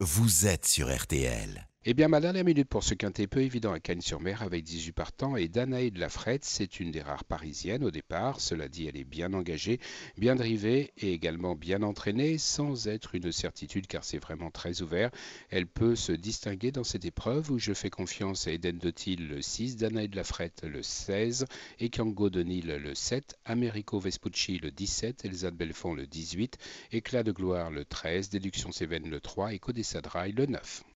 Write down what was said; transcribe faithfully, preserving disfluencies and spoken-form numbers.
Vous êtes sur R T L. Eh bien, ma dernière minute pour ce quintet peu évident à Cagnes-sur-Mer avec dix-huit partants et Danae de la Frette. C'est une des rares parisiennes au départ. Cela dit, elle est bien engagée, bien drivée et également bien entraînée, sans être une certitude car c'est vraiment très ouvert. Elle peut se distinguer dans cette épreuve où je fais confiance à Eden Dotil le six, Danae de la Frette le seize, Ekango Donil le sept, Americo Vespucci le dix-sept, Elsa de Belfond le dix-huit, Éclat de gloire le treize, Déduction Cévennes le trois et Codessa Dry le neuf.